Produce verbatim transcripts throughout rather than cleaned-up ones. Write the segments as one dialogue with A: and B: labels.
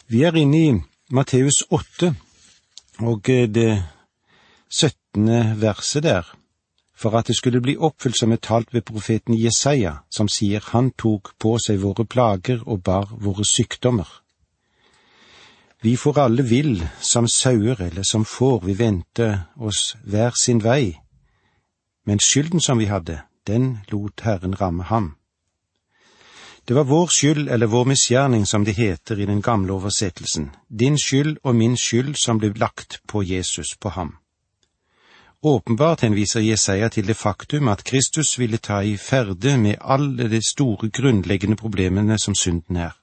A: Vi er inne i Matteus åtte, og det syttende verset der, for at det skulle bli oppfylt som er talt ved profeten Jesaja, som sier, han tok på seg våre plager og bar våre sykdommer. Vi får alle vill som sauer eller som får, vi vente oss hver sin vei, men skylden som vi hadde, den lot Herren ramme ham. Det var vår skyld eller vår misgjerning, som det heter i den gamle oversettelsen, din skyld og min skyld som ble lagt på Jesus, på ham. Åpenbart henviser Jesaja til det faktum at Kristus ville ta i ferde med alle de store grunnleggende problemene som synden er.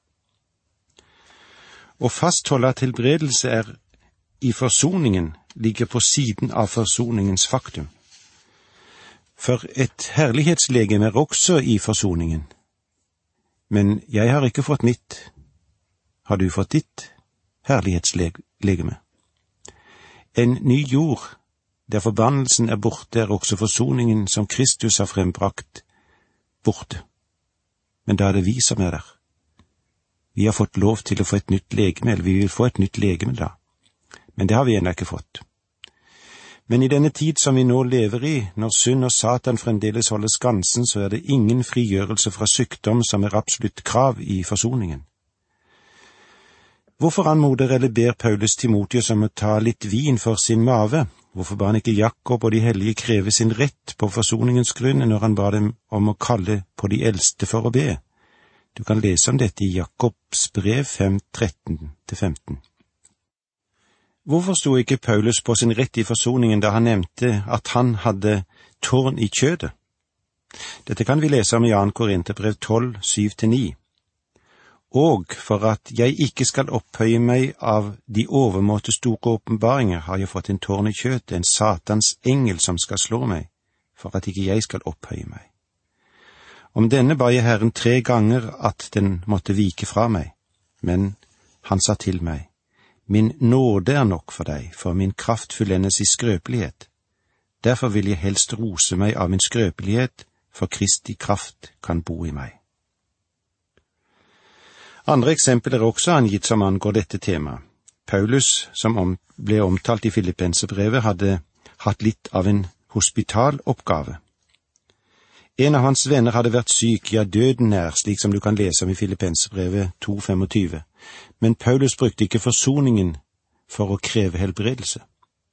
A: Å fastholde at helbredelse er i forsoningen ligger på siden av forsoningens faktum. For et herlighetslegeme er også i forsoningen. Men jeg har ikke fått mitt. Har du fått ditt herlighetslegeme? En ny jord, der forbannelsen er borte, er også forsoningen som Kristus har frembrakt borte. Men da er det vi som er der. Vi har fått lov til å få et nytt legeme, eller vi vil få et nytt legeme da. Men det har vi ennå ikke fått. Men i denne tid som vi nå lever i, når synd og Satan fremdeles holder skansen, så er det ingen frigjørelse fra sykdom som er absolutt krav i forsoningen. Hvorfor anmoder eller ber Paulus Timotius om å ta litt vin for sin mave? Hvorfor ba han ikke Jakob og de hellige kreve sin rett på forsoningens grunn når han ba dem om å kalle på de eldste for å be? Du kan lese om dette i Jakobs brev fem, tretten til femten. Hvorfor sto ikke Paulus på sin rett i forsoningen da han nevnte at han hadde tårn i kjødet? Dette kan vi lese om i andre Korinterbrev tolv, syv til ni. Og for at jeg ikke skal opphøye meg av de overmåte store åpenbaringer, har jeg fått en tårn i kjødet, en satans engel som skal slå meg, for at ikke jeg skal opphøye meg. Om denne ba jeg Herren tre ganger at den måtte vike fra meg, men han sa til meg, min nåde er nok for deg, for min kraft fullendes i skrøpelighet. Derfor vil jeg helst rose meg av min skrøpelighet, for Kristi kraft kan bo i meg. Andre eksempler er også angitt som angår dette tema. Paulus, som om, ble omtalt i Filippenserbrevet, hadde hatt litt av en hospitaloppgave. En av hans venner hadde vært syk, ja døden nær, slik som du kan lese om i Filippenserbrevet to, tjuefem. Men Paulus brukte ikke forsoningen for å kreve helbredelse.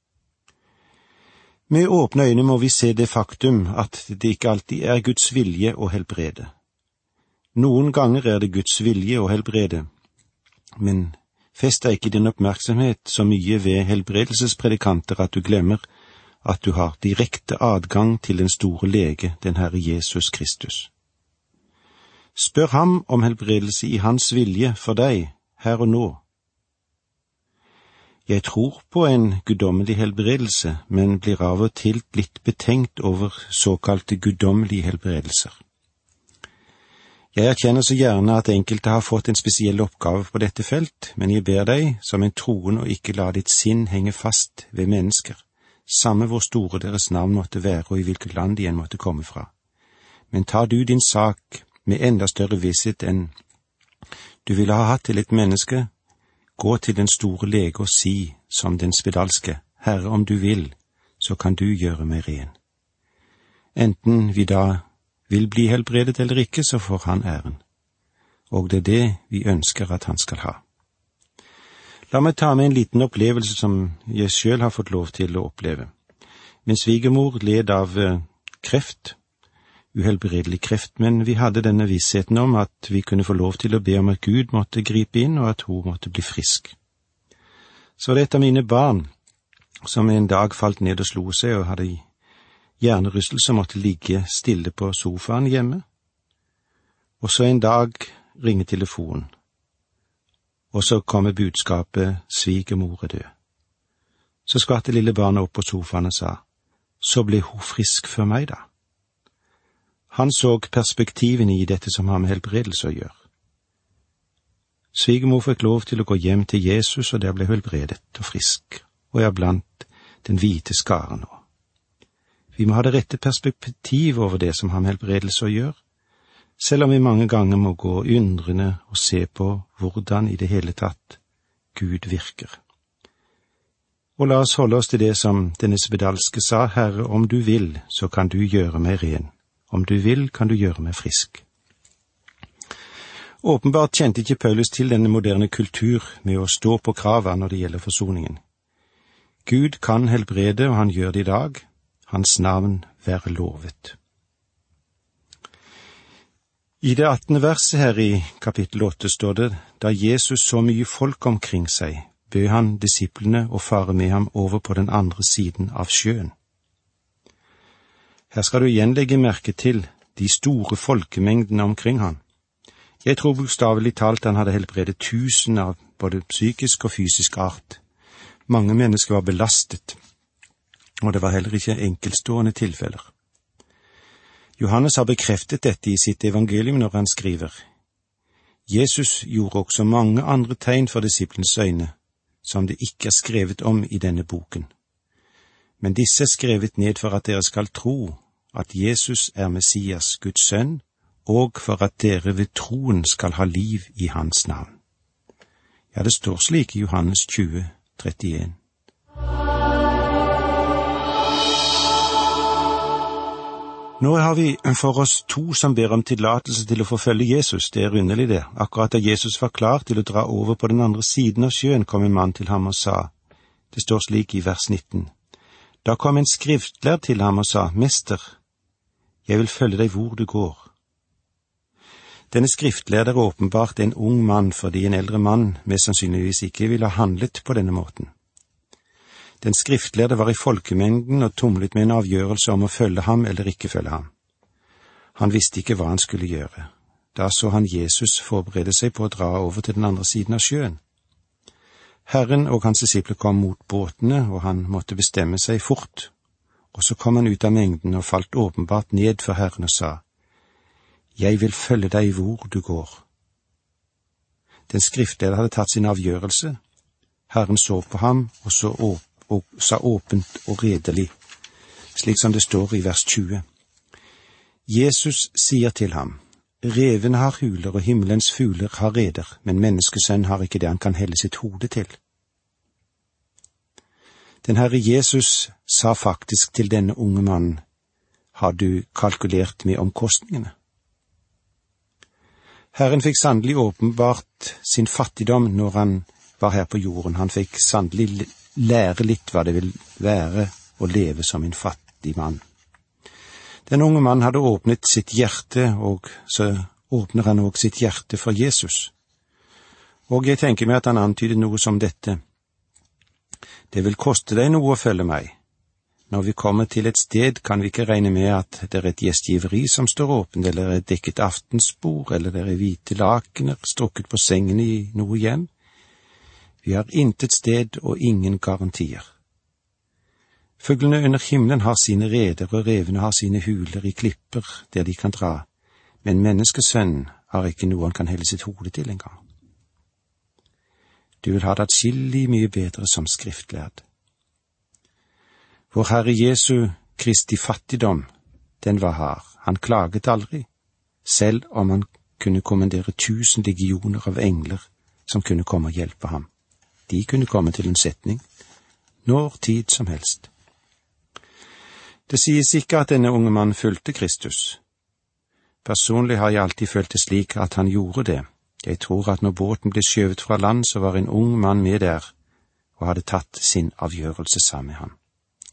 A: Med åpne øyne må vi se det faktum at det ikke alltid er Guds vilje å helbrede. Noen ganger er det Guds vilje å helbrede, men fester ikke din oppmerksomhet så mye ved helbredelsespredikanter at du glemmer at du har direkte adgang til den store lege, den Herre Jesus Kristus. Spør ham om helbredelse i hans vilje for deg, her og nå. Jeg tror på en guddommelig helbredelse, men blir av og til litt betenkt over såkalte guddommelige helbredelser. Jeg erkjenner så gjerne at enkelte har fått en spesiell oppgave på dette felt, men jeg ber deg som en troende å ikke la ditt sinn henge fast ved mennesker, samme hvor store deres navn måtte være og i hvilket land de enn måtte komme fra. Men tar du din sak med enda større visshet enn du ville ha hatt til et menneske, gå til den store lege og si, som den spedalske, Herre, om du vil, så kan du gjøre meg ren. Enten vi da vil bli helbredet eller ikke, så får han æren. Og det er det vi ønsker at han skal ha. La meg ta med en liten opplevelse som jeg selv har fått lov til å oppleve. Min svigermor led av kreft, uhelbredelig kreft, men vi hadde denne vissheten om at vi kunne få lov til å be om at Gud måtte gripe inn og at hun måtte bli frisk. Så var det et av mine barn som en dag falt ned og slo seg og hadde hjernerystelse, måtte ligge stille på sofaen hjemme. Og så en dag ringte telefonen. Og så kommer budskapet, svigermor er død. Så skvatte lille barnet opp på sofaen og sa, så ble hun frisk for meg da. Han så perspektivene i dette som har med helbredelse å gjøre. Svigermor fikk lov til å gå hjem til Jesus, og der ble helbredet og frisk, og er blant den hvite skaren nå. Vi må ha det rette perspektiv over det som har med helbredelse å gjøre, selv om vi mange ganger må gå undrende og se på hvordan i det hele tatt Gud virker. Og la oss holde oss til det som denne spedalske sa, Herre, om du vil, så kan du gjøre meg ren. Om du vil, kan du gjøre meg frisk. Åpenbart kjente ikke Paulus til denne moderne kultur med å stå på kravet når det gjelder forsoningen. Gud kan helbrede, og han gjør det i dag. Hans navn være lovet. I det attende verset her i kapittel åtte står det, da Jesus så mye folk omkring seg, bød han disiplene å fare med ham over på den andre siden av sjøen. Her skal du igjen legge merke til de store folkemengdene omkring han. Jeg tror bokstavelig talt han hadde helbredet tusen av både psykisk og fysisk art. Mange mennesker var belastet, og det var heller ikke enkeltstående tilfeller. Johannes har bekreftet dette i sitt evangelium når han skriver: Jesus gjorde også mange andre tegn for disiplens øyne, som det ikke er skrevet om i denne boken. Men disse er skrevet ned for at dere skal tro at Jesus er Messias, Guds sønn, og for at dere ved troen skal ha liv i hans navn. Ja, det står slik i Johannes tjue, trettien. Nå har vi for oss to som ber om tillatelse til å forfølge Jesus. Det er underlig det. Akkurat da Jesus var klar til å dra over på den andre siden av sjøen, kom en mann til ham og sa, det står slik i vers nitten, da kom en skriftlærd til ham og sa, Mester, jeg vil følge deg hvor du går. Denne skriftlærde er åpenbart en ung mann, fordi en eldre mann mest sannsynligvis ikke ville ha handlet på denne måten. Den skriftlærde var i folkemengden og tumlet med en avgjørelse om å følge ham eller ikke følge ham. Han visste ikke hva han skulle gjøre. Da så han Jesus forberede seg på å dra over til den andre siden av sjøen. Herren og hans disipler kom mot båtene, og han måtte bestemme seg fort. Og så kom han ut av mengden og falt åpenbart ned for Herren og sa, Jeg vil følge deg hvor du går. Den skriftlærde hadde tatt sin avgjørelse. Herren så på ham og, så åp og sa åpent og redelig, slik som det står i vers tjue. Jesus sier til ham, Revene har huler og himmelens fugler har reder, men menneskesønn har ikke det han kan helle sitt hode til. Den Herre Jesus sa faktisk til denne unge mannen, har du kalkulert med omkostningene? Herren fikk sannelig åpenbart sin fattigdom når han var her på jorden. Han fikk sannelig lære litt hva det vil være å leve som en fattig mann. Den unge mann hadde åpnet sitt hjerte, og så åpner han også sitt hjerte for Jesus. Og jeg tenker meg at han antyder noe som dette. Det vil koste deg noe å følge meg. Når vi kommer til et sted, kan vi ikke regne med at det er et gjestgiveri som står åpent, eller et dekket aftensbord, eller det er hvite lakener strukket på sengen i noe hjem. Vi har intet sted og ingen garantier. Fuglene under himmelen har sine reder, og revene har sine huler i klipper der de kan dra, men menneskesønnen har ikke noe han kan helle sitt hode til engang. Du vil ha det atskillig mye bedre som skriftlærd. Vår Herre Jesu Kristi fattigdom, den var hard. Han klaget aldri, selv om han kunne kommandere tusen legioner av engler som kunne komme og hjelpe ham. De kunne komme til unnsetning, når tid som helst. Det sies ikke at denne unge mannen fulgte Kristus. Personlig har jeg alltid følt det slik at han gjorde det. Jeg tror at når båten ble skjøvet fra land, så var en ung mann med der, og hadde tatt sin avgjørelse sammen med ham.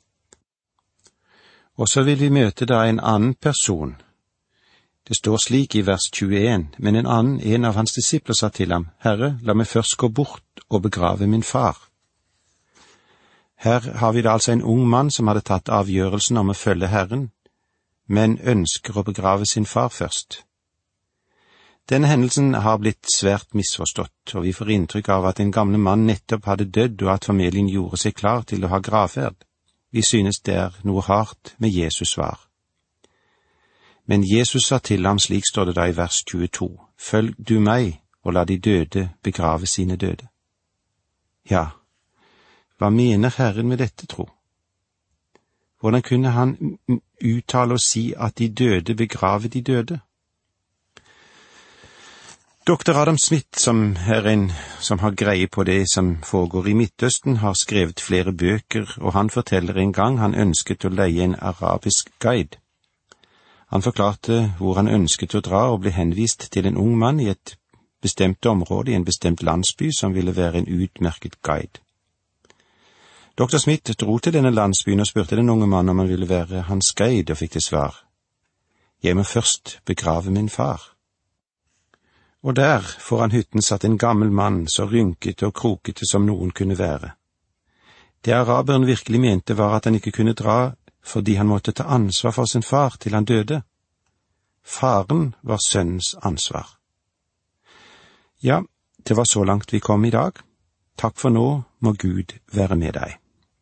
A: Og så vil vi møte da en annen person. Det står slik i vers tjueen, men en annen, en av hans disipler, sa til ham, Herre, la meg først gå bort og begrave min far. Her har vi da altså en ung mann som hadde tatt avgjørelsen om å følge Herren, men ønsker å begrave sin far først. Denne hendelsen har blitt svært misforstått, og vi får inntrykk av at en gamle mann nettopp hadde dødd, og at familien gjorde seg klar til å ha gravferd. Vi synes det er noe hardt med Jesus svar. Men Jesus sa til ham, slik står det da i vers tjueto, følg du meg, og la de døde begrave sine døde. Ja, hva mener Herren med dette, tro? Hvordan kunne han uttale og si at de døde begrave de døde? Doktor Adam Smith, som er en som har greie på det som foregår i Midtøsten, har skrevet flere bøker, og han forteller en gang han ønsket å leie en arabisk guide. Han forklarte hvor han ønsket å dra og ble henvist til en ung mann i et bestemt område i en bestemt landsby som ville være en utmerket guide. Doktor Smith dro til denne landsbyen og spurte den unge mannen om han ville være hans guide, og fikk til svar: «Jeg må først begrave min far.» Og der foran hytten satt en gammel mann, så rynkete og krokete som noen kunne være. Det araberen virkelig mente var at han ikke kunne dra fordi han måtte ta ansvar for sin far til han døde. Faren var sønnens ansvar. Ja, det var så langt vi kom i dag. Takk for nå, må Gud være med deg.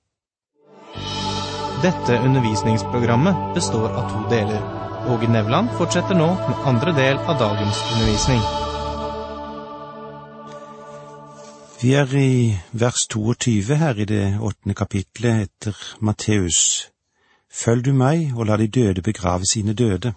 B: Dette undervisningsprogrammet består av to deler. Åge Nevland fortsetter nå med andre del av dagens undervisning.
A: Vi er i vers toogtyve her i det åttende kapitlet etter Matteus. Følg du meg, og la de døde begrave sine døde.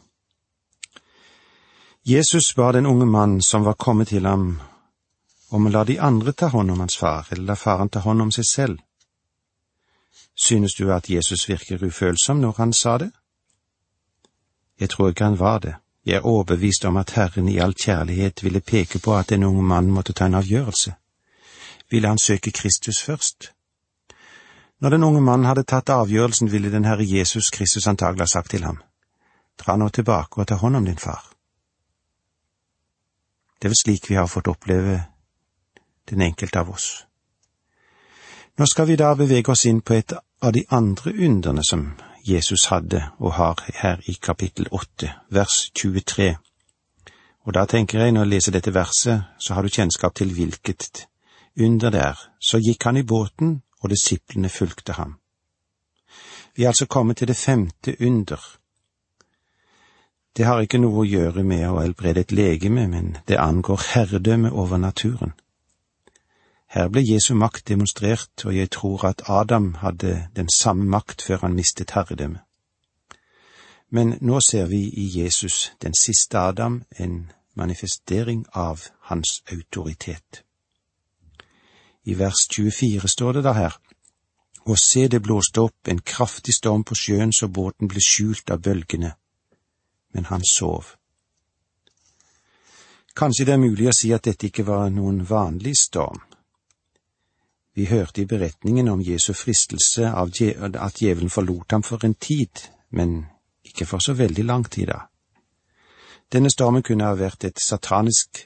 A: Jesus ba den unge mann som var kommet til ham, om å la de andre ta hånd om hans far, eller la faren ta hånd om seg selv. Synes du at Jesus virker ufølsom når han sa det? Jeg tror ikke han var det. Jeg er overbevist om at Herren i all kjærlighet ville peke på at den unge mann måtte ta en avgjørelse. Ville han søke Kristus først? Når den unge mannen hadde tatt avgjørelsen, ville den Herre Jesus Kristus antagelig ha sagt til ham: «Dra nå tilbake og ta hånd om din far.» Det er vel slik vi har fått oppleve den enkelte av oss. Nå skal vi da bevege oss inn på et av de andre underne som Jesus hadde og har her i kapittel åtte, vers tjuetre. Og da tenker jeg, når jeg leser dette verset, så har du kjennskap til hvilket under det er. Så gikk han i båten, og disiplene fulgte ham. Vi er altså kommet til det femte under. Det har ikke noe å gjøre med å helbrede et legeme, men det angår herredømme over naturen. Her ble Jesu makt demonstrert, og jeg tror at Adam hadde den samme makt før han mistet herredømme. Men nå ser vi i Jesus, den siste Adam, en manifestering av hans autoritet. I vers tjuefire står det da her: «Og se, det blåste opp en kraftig storm på sjøen, så båten ble skjult av bølgene. Men han sov.» Kanskje det er mulig å si at dette ikke var noen vanlig storm. Vi hørte i beretningen om Jesu fristelse av at djevelen forlot ham for en tid, men ikke for så veldig lang tid da. Denne stormen kunne ha vært et satanisk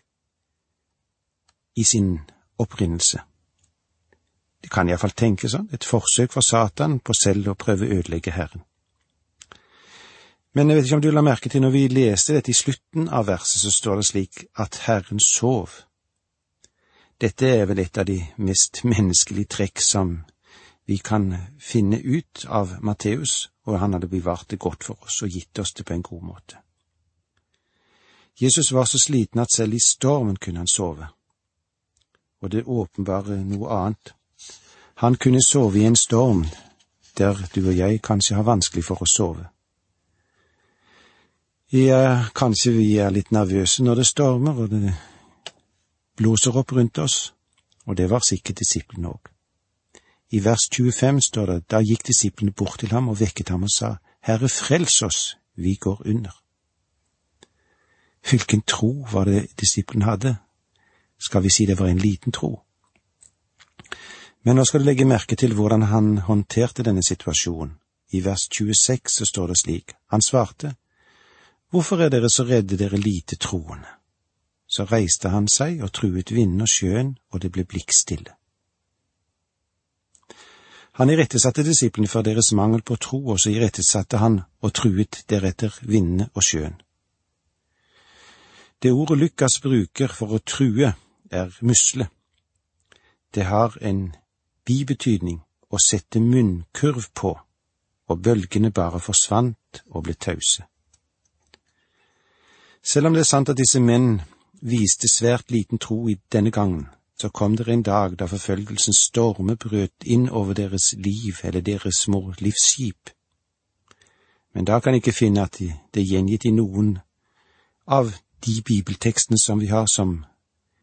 A: i sin opprinnelse. Det kan i hvert fall tenke sånn, et forsøk for Satan på selv å prøve å ødelegge Herren. Men jeg vet ikke om du la merke til, når vi leste dette i slutten av verset, så står det slik at Herren sov. Dette er vel et av de mest menneskelige trekk som vi kan finne ut av Matteus, og han hadde bevart det godt for oss og gitt oss det på en god måte. Jesus var så sliten at selv i stormen kunne han sove. Og det åpenbare noe annet. Han kunne sove i en storm der du og jeg kanskje har vanskelig for å sove. Ja, kanskje vi er litt nervøse når det stormer og det blåser opp rundt oss, og det var sikkert disiplene også. I vers tjuefem står det: Da gikk disiplene bort til ham og vekket ham og sa: Herre, frels oss, vi går under. Hvilken tro var det disiplene hadde? Skal vi si det var en liten tro? Men nå skal du legge merke til hvordan han håndterte denne situasjonen. I vers tjueseks så står det slik: Han svarte: Hvorfor er dere så redde, dere lite troende? Så reiste han seg og truet vinden og sjøen, og det ble blikkstille. Han irettesatte disiplene for deres mangel på tro, og så irettesatte han og truet deretter vindene og sjøen. Det ordet Lukas bruker for å true er musle. Det har en bibetydning å sette munnkurv på, og bølgene bare forsvant og ble tause. Selv om det er sant at disse menn viste svært liten tro i denne gangen, så kom det en dag da forfølgelsens storme brøt inn over deres liv eller deres små livsskip. Men da kan jeg ikke finne at det er gjengitt i noen av de bibeltekstene som vi har som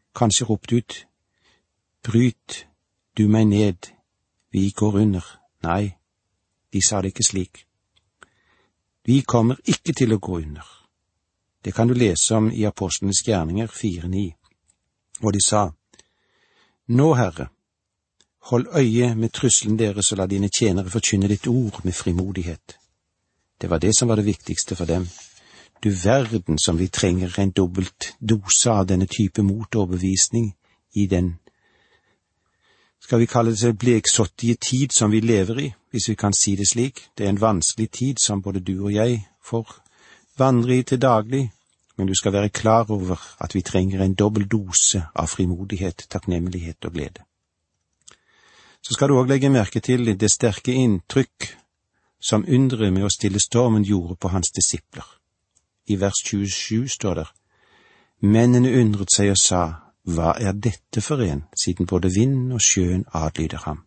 A: kanskje ropt ut, bryt du meg ned, vi går under. Nei, de sa det ikke slik. Vi kommer ikke til å gå under. Det kan du lese om i Apostlenes gjerninger fire ni. Og de sa, nå, Herre, hold øye med trusselen deres og la dine tjenere forkynne ditt ord med frimodighet. Det var det som var det viktigste for dem. Du verden som vi trenger en dobbelt dose av denne type motoverbevisning i den, skal vi kalle det bleksottige tid som vi lever i, hvis vi kan si det slik. Det er en vanskelig tid som både du og jeg får vandre i til daglig, men du skal være klar over at vi trenger en dobbelt dose av frimodighet, takknemlighet og glede. Så skal du også legge merke til det sterke inntrykk som undret med å stille stormen gjorde på hans disipler. I vers tjuesju står der, mennene undret seg og sa, hva er dette for en, siden både vind og sjøen adlyder ham?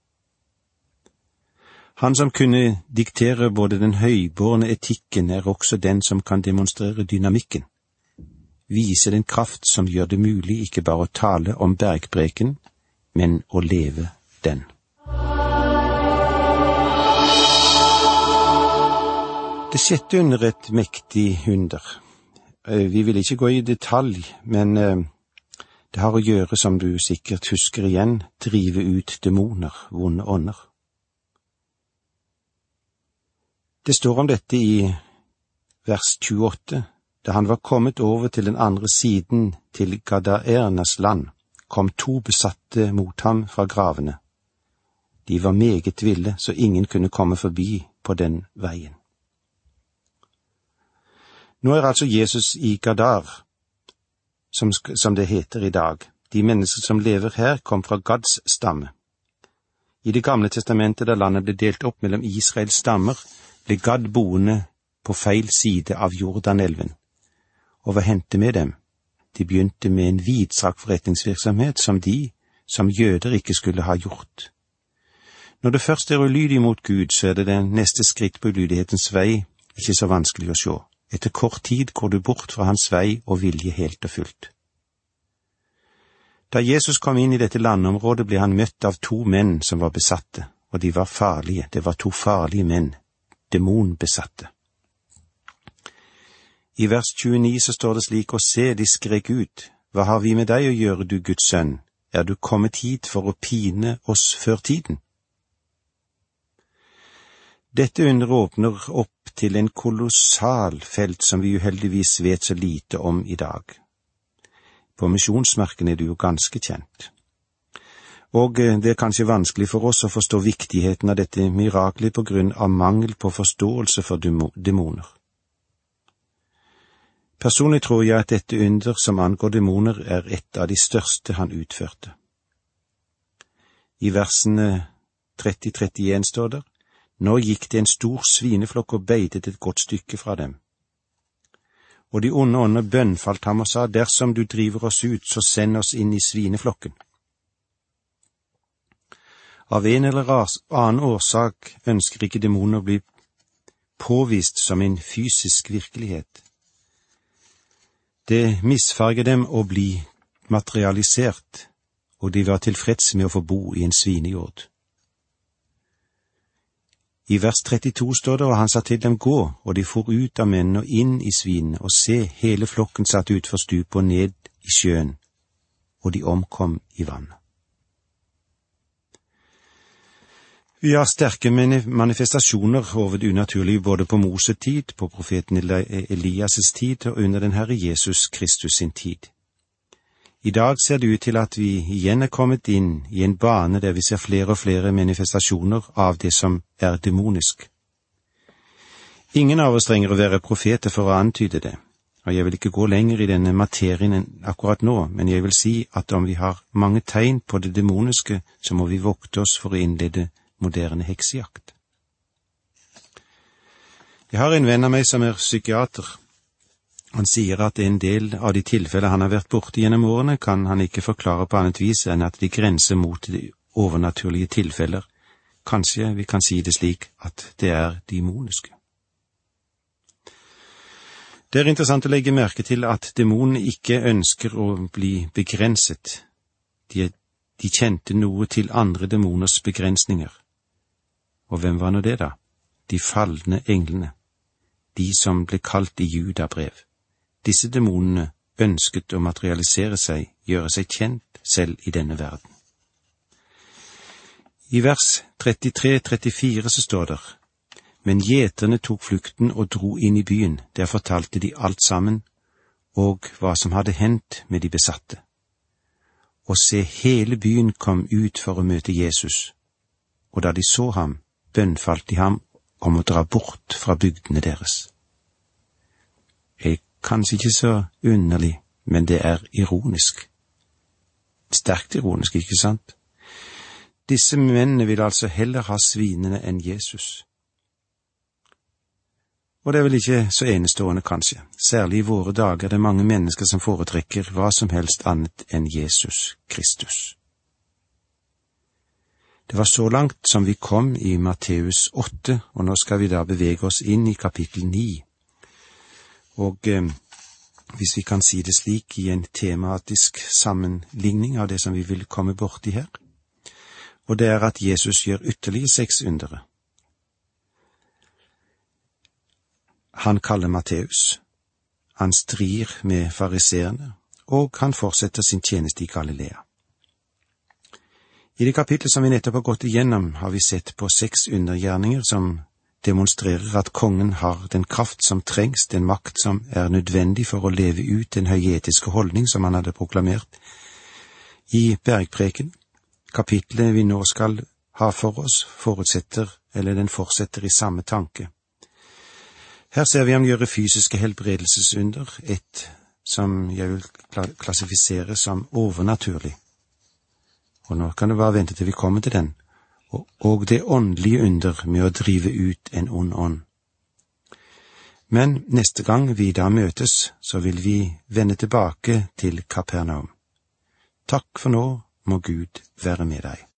A: Han som kunne diktere både den høybårne etikken, er også den som kan demonstrere dynamikken. Vise den kraft som gjør det mulig ikke bare å tale om bergpreken, men å leve den. Det sjette under et mektig under. Vi vil ikke gå i detalj, men det har å gjøre, som du sikkert husker igjen, drive ut demoner, vonde ånder. Det står om dette i vers tjueåtte. Da han var kommet over til den andre siden til Gadaernas land, kom to besatte mot ham fra gravene. De var meget ville, så ingen kunne komme forbi på den veien. Nå er altså Jesus i Gadar, som, som det heter i dag. De mennesker som lever her kom fra Gads stamme. I Det gamle testamentet, da landet ble delt opp mellom Israels stammer, ble Gad boende på feil side av Jordanelven. Og hva hendte med dem? De begynte med en vidstrakt forretningsvirksomhet som de, som jøder, ikke skulle ha gjort. Når det først er ulydig mot Gud, så er det den neste skritt på ulydighetens vei ikke så vanskelig å se. Etter kort tid går du bort fra hans vei og vilje helt og fullt. Da Jesus kom inn i dette landområdet, ble han møtt av to menn som var besatte, og de var farlige. Det var to farlige menn, demonbesatte. I vers tjueni så står det slik, og se, de skrek ut, hva har vi med deg å gjøre, du Guds sønn? Er du kommet hit for å pine oss før tiden? Dette under åpner opp til en kolossal felt som vi uheldigvis vet så lite om i dag. På misjonsmarken er det jo ganske kjent. Og det er kanskje vanskelig for oss å forstå viktigheten av dette miraklet på grunn av mangel på forståelse for demoner. Personlig tror jeg at dette under som angår demoner er et av de største han utførte. I versene tretti til trettien står det, nå gikk det en stor svineflokk og beitet et godt stykke fra dem. Og de onde ånder bønnfalt ham og sa, dersom du driver oss ut, så send oss inn i svineflokken. Av en eller annen årsak ønsker ikke demoner å bli påvist som en fysisk virkelighet. Det misfarger dem å bli materialisert, og de var tilfreds med å få bo i en svinejord. I vers trettito står det, og han sa til dem gå, og de for ut av mennene og inn i svinene, og se, hele flokken satt ut for stupet og ned i sjøen, og de omkom i vannet. Vi har sterke manifestasjoner over det unaturlige både på Moses tid, på profeten Elias' tid og under den Herre Jesus Kristus sin tid. I dag ser det ut til at vi igjen er kommet inn i en bane der vi ser flere og flere manifestasjoner av det som er demonisk. Ingen av oss trenger å være profeter for å antyde det, og jeg vil ikke gå lenger i denne materien akkurat nå, men jeg vil si at om vi har mange tegn på det demoniske, så må vi vokte oss for å innlede moderne heksejakt. Jeg har en venn av meg som er psykiater. Han sier at en del av de tilfeller han har vært borte gjennom årene, kan han ikke forklare på annet vis enn at de grenser mot de overnaturlige tilfeller. Kanskje vi kan si det slik at det er demoniske. Det er interessant å legge merke til at demonene ikke ønsker å bli begrenset. De, de kjente noe til andre demoners begrensninger. Og hvem var nå det da? De falne englene. De som ble kalt i Judabrev. Disse demonene ønsket å materialisere seg, gjøre seg kjent selv i denne verden. I vers trettitre trettifire så står det: Men gjeterne tok flukten og dro inn i byen, der fortalte de alt sammen, og hva som hadde hendt med de besatte. Og se, hele byen kom ut for å møte Jesus, og da de så ham, bønnfalt de ham om å dra bort fra bygdene deres. Det er kanskje ikke så underlig, men det er ironisk. Sterkt ironisk, ikke sant? Disse mennene vil altså heller ha svinene enn Jesus. Og det er vel ikke så enestående, kanskje. Særlig i våre dager er det mange mennesker som foretrekker hva som helst annet enn Jesus Kristus. Det var så langt som vi kom i Matteus åtte, og nå skal vi da bevege oss inn i kapittel ni. Og eh, hvis vi kan si det slik i en tematisk sammenligning av det som vi vil komme borti her, og det er at Jesus gjør ytterligere seks undere. Han kaller Matteus, han strir med fariseerne, og han fortsetter sin tjeneste i Galilea. I det kapitlet som vi nettopp har gått igjennom, har vi sett på seks undergjerninger som demonstrerer at kongen har den kraft som trengs, den makt som er nødvendig for å leve ut den høyetiske holdning som han hadde proklamert i bergpreken. Kapitlet vi nå skal ha for oss forutsetter, eller den fortsetter i samme tanke. Her ser vi ham gjøre fysiske helbredelsesunder, et som jeg vil klassifisere som overnaturlig. Og nå kan du bare vente til vi kommer til den, og, og det åndelige under med å drive ut en ond ånd. Men neste gang vi da møtes, så vil vi vende tilbake til Kapernaum. Takk for nå, må Gud være med deg.